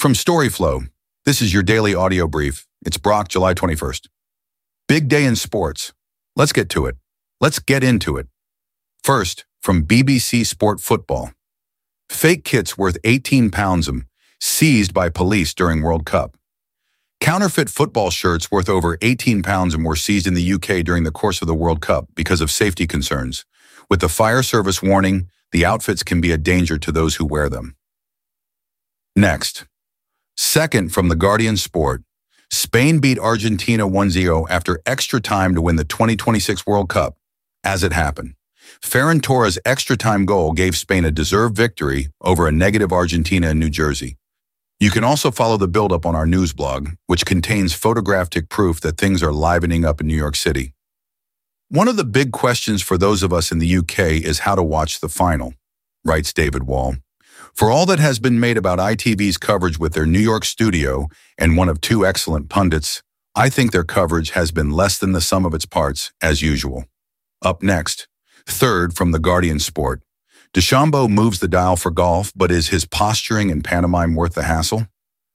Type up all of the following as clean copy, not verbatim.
From Storyflow, this is your daily audio brief. It's Brock, July 21st. Big day in sports. Let's get to it. Let's get into it. First, from BBC Sport Football. Fake kits worth £18 seized by police during World Cup. Counterfeit football shirts worth over £18 were seized in the UK during the course of the World Cup because of safety concerns. With the fire service warning, the outfits can be a danger to those who wear them. Next. Second, from The Guardian Sport, Spain beat Argentina 1-0 after extra time to win the 2026 World Cup. As it happened, Ferran Torres' extra time goal gave Spain a deserved victory over a negative Argentina in New Jersey. You can also follow the build-up on our news blog, which contains photographic proof that things are livening up in New York City. One of the big questions for those of us in the UK is how to watch the final, writes David Wall. For all that has been made about ITV's coverage with their New York studio and one of two excellent pundits, I think their coverage has been less than the sum of its parts, as usual. Up next, third from The Guardian Sport. DeChambeau moves the dial for golf, but is his posturing and pantomime worth the hassle?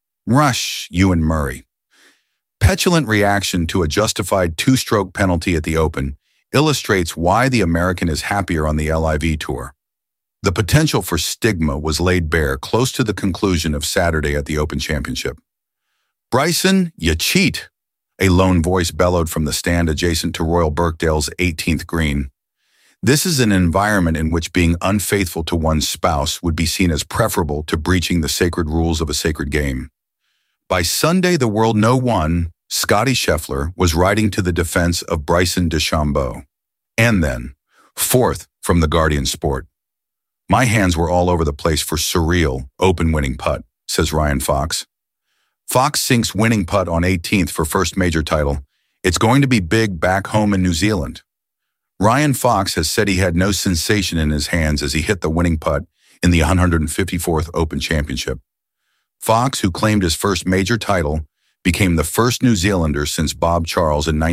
Rush, Ewan Murray. Petulant reaction to a justified two-stroke penalty at the Open illustrates why the American is happier on the LIV Tour. The potential for stigma was laid bare close to the conclusion of Saturday at the Open Championship. Bryson, you cheat, a lone voice bellowed from the stand adjacent to Royal Birkdale's 18th green. This is an environment in which being unfaithful to one's spouse would be seen as preferable to breaching the sacred rules of a sacred game. By Sunday, the world no one, Scottie Scheffler, was riding to the defense of Bryson DeChambeau. And then, fourth from The Guardian Sport. My hands were all over the place for surreal, open-winning putt, says Ryan Fox. Fox sinks winning putt on 18th for first major title. It's going to be big back home in New Zealand. Ryan Fox has said he had no sensation in his hands as he hit the winning putt in the 154th Open Championship. Fox, who claimed his first major title, became the first New Zealander since Bob Charles in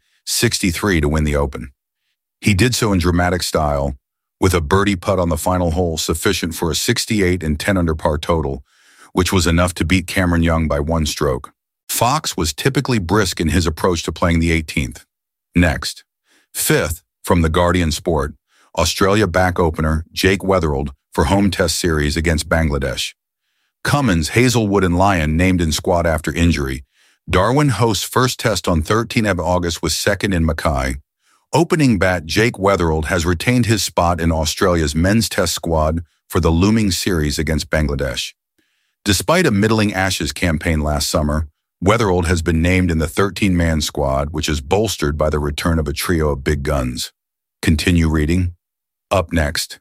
1963 to win the Open. He did so in dramatic style, with a birdie putt on the final hole sufficient for a 68 and 10 under par total, which was enough to beat Cameron Young by one stroke. Fox was typically brisk in his approach to playing the 18th. Next, fifth from The Guardian Sport, Australia back opener Jake Weatherald for home test series against Bangladesh. Cummins, Hazelwood, and Lyon named in squad after injury. Darwin hosts first test on 13th of August with second in Mackay. Opening bat Jake Weatherald has retained his spot in Australia's men's test squad for the looming series against Bangladesh. Despite a middling Ashes campaign last summer, Weatherald has been named in the 13-man squad, which is bolstered by the return of a trio of big guns. Continue reading. Up next.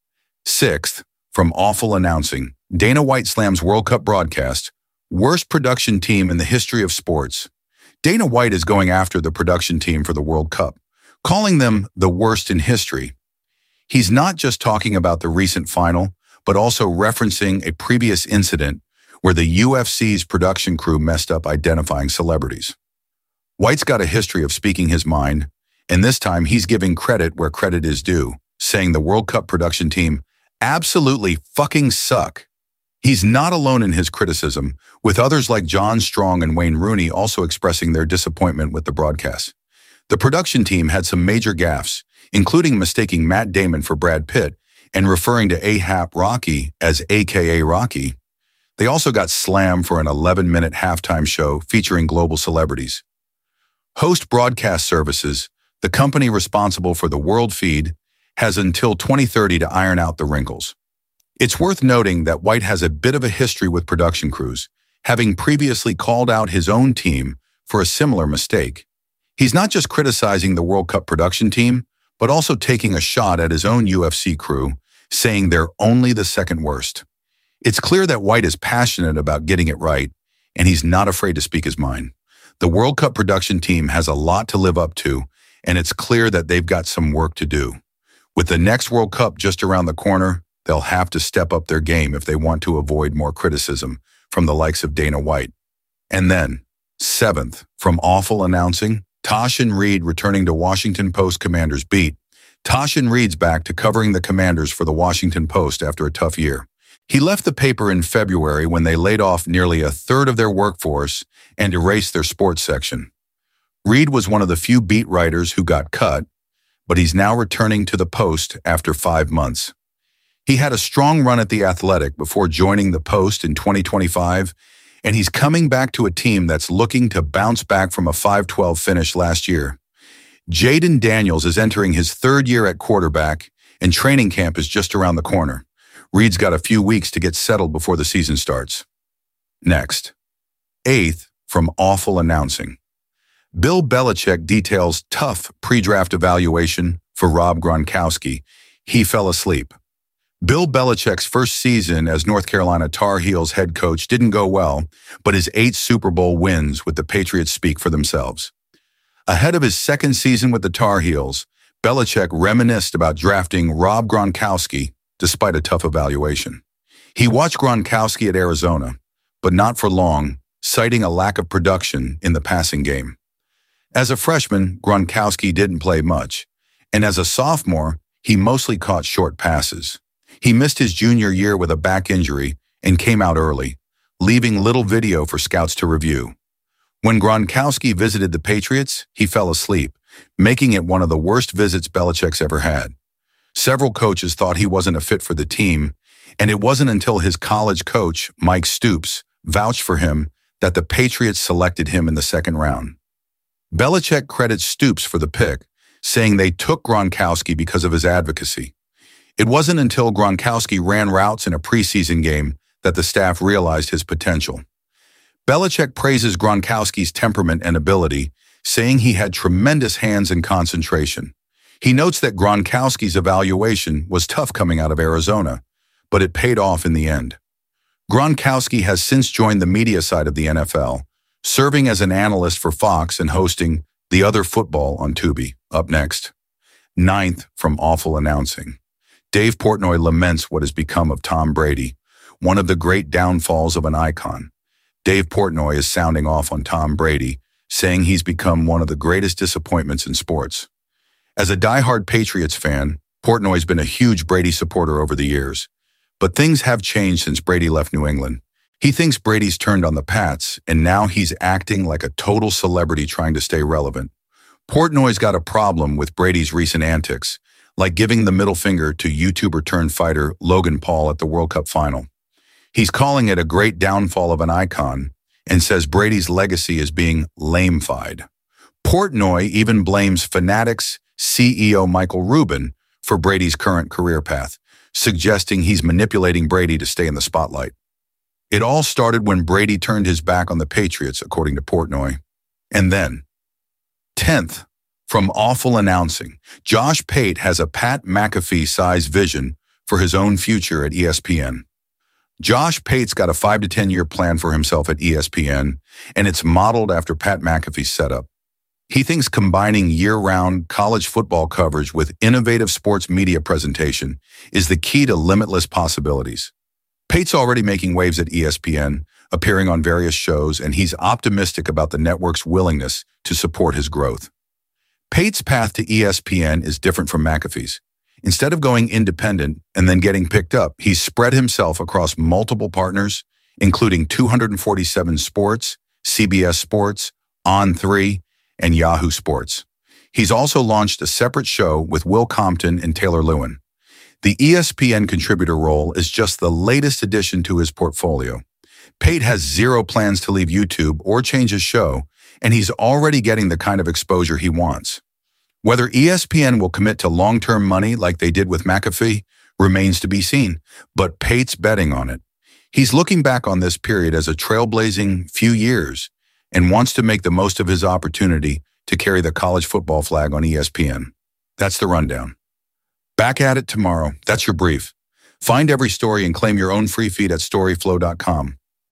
Sixth, from Awful Announcing, Dana White slams World Cup broadcast, worst production team in the history of sports. Dana White is going after the production team for the World Cup, calling them the worst in history. He's not just talking about the recent final, but also referencing a previous incident where the UFC's production crew messed up identifying celebrities. White's got a history of speaking his mind, and this time he's giving credit where credit is due, saying the World Cup production team absolutely fucking suck. He's not alone in his criticism, with others like John Strong and Wayne Rooney also expressing their disappointment with the broadcast. The production team had some major gaffes, including mistaking Matt Damon for Brad Pitt and referring to A$AP Rocky as AKA Rocky. They also got slammed for an 11-minute halftime show featuring global celebrities. Host Broadcast Services, the company responsible for the world feed, has until 2030 to iron out the wrinkles. It's worth noting that White has a bit of a history with production crews, having previously called out his own team for a similar mistake. He's not just criticizing the World Cup production team, but also taking a shot at his own UFC crew, saying they're only the second worst. It's clear that White is passionate about getting it right, and he's not afraid to speak his mind. The World Cup production team has a lot to live up to, and it's clear that they've got some work to do. With the next World Cup just around the corner, they'll have to step up their game if they want to avoid more criticism from the likes of Dana White. And then, seventh, from Awful Announcing, Tashin Reed returning to Washington Post Commanders beat. Tashin Reed's back to covering the Commanders for the Washington Post after a tough year. He left the paper in February when they laid off nearly a third of their workforce and erased their sports section. Reed was one of the few beat writers who got cut, but he's now returning to the Post after 5 months. He had a strong run at The Athletic before joining the Post in 2025, and he's coming back to a team that's looking to bounce back from a 5-12 finish last year. Jaden Daniels is entering his 3rd year at quarterback, and training camp is just around the corner. Reed's got a few weeks to get settled before the season starts. Next, 8th from Awful Announcing. Bill Belichick details tough pre-draft evaluation for Rob Gronkowski. He fell asleep. Bill Belichick's first season as North Carolina Tar Heels head coach didn't go well, but his 8 Super Bowl wins with the Patriots speak for themselves. Ahead of his 2nd season with the Tar Heels, Belichick reminisced about drafting Rob Gronkowski despite a tough evaluation. He watched Gronkowski at Arizona, but not for long, citing a lack of production in the passing game. As a freshman, Gronkowski didn't play much, and as a sophomore, he mostly caught short passes. He missed his junior year with a back injury and came out early, leaving little video for scouts to review. When Gronkowski visited the Patriots, he fell asleep, making it one of the worst visits Belichick's ever had. Several coaches thought he wasn't a fit for the team, and it wasn't until his college coach, Mike Stoops, vouched for him that the Patriots selected him in the 2nd round. Belichick credits Stoops for the pick, saying they took Gronkowski because of his advocacy. It wasn't until Gronkowski ran routes in a preseason game that the staff realized his potential. Belichick praises Gronkowski's temperament and ability, saying he had tremendous hands and concentration. He notes that Gronkowski's evaluation was tough coming out of Arizona, but it paid off in the end. Gronkowski has since joined the media side of the NFL, serving as an analyst for Fox and hosting The Other Football on Tubi. Up next, 9th from Awful Announcing. Dave Portnoy laments what has become of Tom Brady, one of the great downfalls of an icon. Dave Portnoy is sounding off on Tom Brady, saying he's become one of the greatest disappointments in sports. As a diehard Patriots fan, Portnoy's been a huge Brady supporter over the years. But things have changed since Brady left New England. He thinks Brady's turned on the Pats, and now he's acting like a total celebrity trying to stay relevant. Portnoy's got a problem with Brady's recent antics, like giving the middle finger to YouTuber-turned-fighter Logan Paul at the World Cup final. He's calling it a great downfall of an icon and says Brady's legacy is being lame-fied. Portnoy even blames Fanatics CEO Michael Rubin for Brady's current career path, suggesting he's manipulating Brady to stay in the spotlight. It all started when Brady turned his back on the Patriots, according to Portnoy. And then, 10th, from Awful Announcing, Josh Pate has a Pat McAfee-sized vision for his own future at ESPN. Josh Pate's got a 5 to 10 year plan for himself at ESPN, and it's modeled after Pat McAfee's setup. He thinks combining year-round college football coverage with innovative sports media presentation is the key to limitless possibilities. Pate's already making waves at ESPN, appearing on various shows, and he's optimistic about the network's willingness to support his growth. Pate's path to ESPN is different from McAfee's. Instead of going independent and then getting picked up, he's spread himself across multiple partners, including 247 Sports, CBS Sports, On3, and Yahoo Sports. He's also launched a separate show with Will Compton and Taylor Lewin. The ESPN contributor role is just the latest addition to his portfolio. Pate has zero plans to leave YouTube or change his show, and he's already getting the kind of exposure he wants. Whether ESPN will commit to long-term money like they did with McAfee remains to be seen, but Pate's betting on it. He's looking back on this period as a trailblazing few years and wants to make the most of his opportunity to carry the college football flag on ESPN. That's the rundown. Back at it tomorrow. That's your brief. Find every story and claim your own free feed at storyflow.com.